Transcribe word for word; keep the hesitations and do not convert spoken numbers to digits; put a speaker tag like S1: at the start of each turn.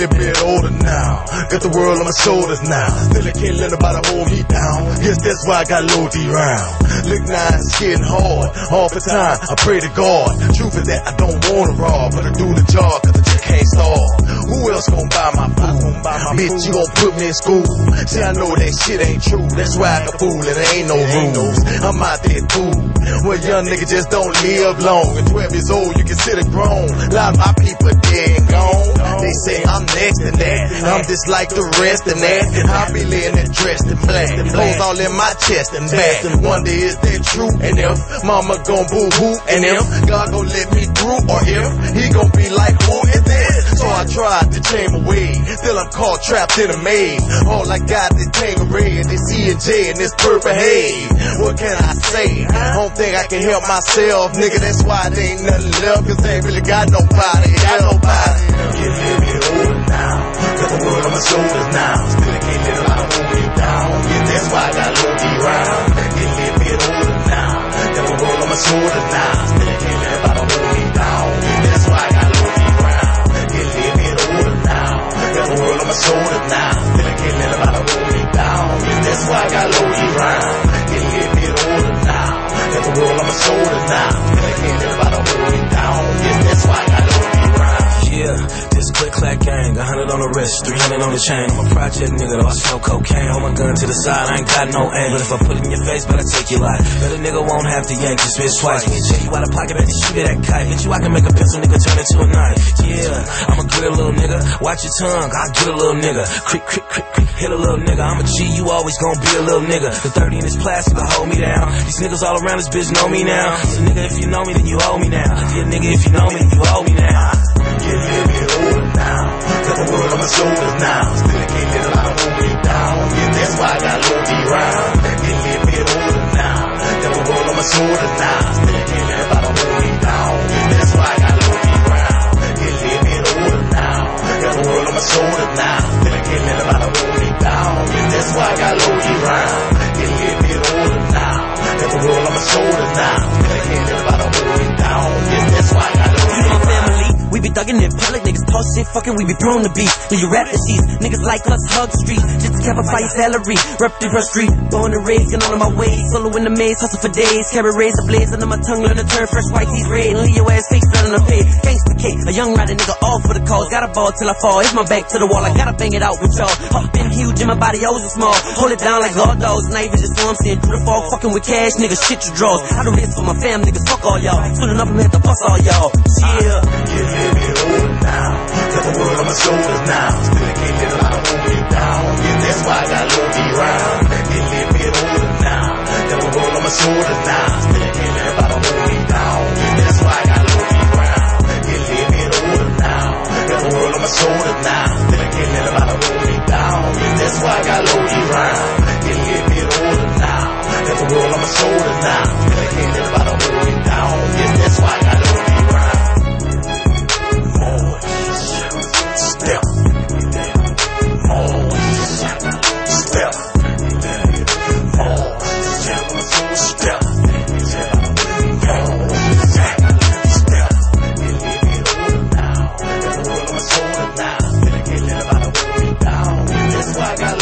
S1: little bit older now. Got the world on my shoulders now. Still I can't let nobody hold me down. Guess that's why I got low D round. Look now, it's getting hard. All the time, I pray to God. Truth is that I don't wanna rob, but I do the job cause the chick can't starve. Who else gon' buy my food? Bitch, you gon' put me in school. See, I know that shit ain't true. That's why I can fool and there ain't no rules. I'm out there too. Well, young nigga just don't live long. At twelve years old, you consider grown. A lot of my people dead and gone. They say I'm next to that. I'm just like the rest of that. I be living and dressed in black. Clothes all in my chest and back. One day is that true? And if mama gon' boo hoo, and if God gon' let me through, or if he gon' be like, who is that? So I tried to chain my way. Still I'm caught trapped in a maze. All I got is tangle red, this E and J and this purple haze. What can I say? I don't think I can help myself, nigga. That's why there ain't nothing left, cause I ain't really got nobody. Got nobody. Get a little bit older now. Got the world on my shoulders now. Still I can't let a lot hold me down. Yeah, that's why I got low D round. Get a little bit older now. Got the world on my shoulders now. Still I can't let a lot hold me down. Yeah, that's why I got low D round. Get a little bit older now. Got the world on my shoulders now. Still I can't let a lot hold me down. Yeah, that's why I got low D round. Get a little bit older now. Got the world on my shoulders now. Still I can't let a lot hold me down. Yeah, that's why I got low D round.
S2: Yeah, this click clack gang, a hundred on the wrist, three hundred on the chain. I'm a project nigga, though I sell cocaine. Hold my gun to the side, I ain't got no aim. But if I put it in your face, better take your life. Bet a nigga won't have to yank your spit twice. Me and check you out of pocket, better shoot it at kite. Bet you I can make a pencil nigga turn into a knife. Yeah, I'm a good little nigga. Watch your tongue, I'll get a little nigga. Crick, crick, crick, crick, hit a little nigga. I'm a G, you always gon' be a little nigga. The thirty in this plastic will hold me down. These niggas all around this bitch know me now. So nigga, if you know me, then you owe me now. Yeah, nigga, if you know me, then you owe me now.
S1: Get a little bit older now. Got the world on my shoulders now. Still I can't let a lot hold me down. Yeah, that's why I got low D round. Get a little bit older now. Got the world on my shoulders now. Still I can't let a lot hold me down. Yeah, that's why I got low D round. Get a little bit older now. Got the world on my shoulders now. Still I can't let a lot hold me down. Yeah, that's why I got low D round. Get a little bit older now. Got the world on my shoulders now. Still I can't let a lot hold me down. Yeah, that's why I got low D round.
S3: We be thuggin' in public, niggas talk shit, fucking, we be prone to beef. Do you rap disease? Niggas like us hug the street, just to capify your salary. Rep the rust street, born and raised, get on my ways. Solo in the maze, hustle for days. Carry razor blades under my tongue, learn to turn fresh white teeth red. And leave your ass face down in the pay. Gangsta K, a young rider nigga, all for the cause. Got a ball till I fall, hit my back to the wall. I gotta bang it out with y'all. Up been huge and my body always was small. Hold it down like all dogs, not even just so I'm saying. Through the fall, fucking with cash, nigga, shit you draws. I do this for my fam, niggas, fuck all y'all. Soon enough, I'm here to bust all y'all. Yeah.
S1: Get a little bit older now. Got the world on my shoulders now. Still I can't let a lot hold me down. Yeah, that's why I got low D round. Get a little bit older now. Got the world on my shoulders now. Still I can't let a lot hold me down. Yeah, that's why I got low D round. Get a little bit older now. Got the world on my shoulders now. Still I can't let a lot hold me down. Yeah, that's why I got low D round. Get a little bit older now. Got the world on my shoulders now. Still I can't let a lot hold me down. Yeah, that's why I got low D round. Step, more step, more step, step, more step.